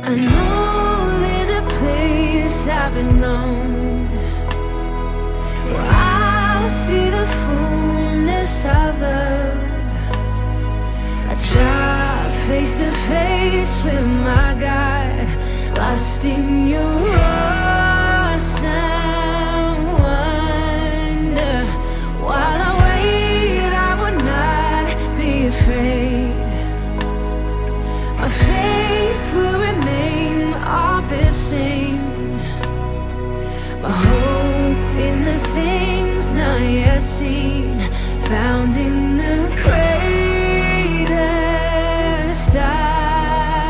I know there's a place I've been known where I'll see the fullness of love. I tried face to face with my God, lost in your awesome wonder. While I wait, I would not be afraid. My faith will remain all the same. My hope in the things not yet seen, found in the grave.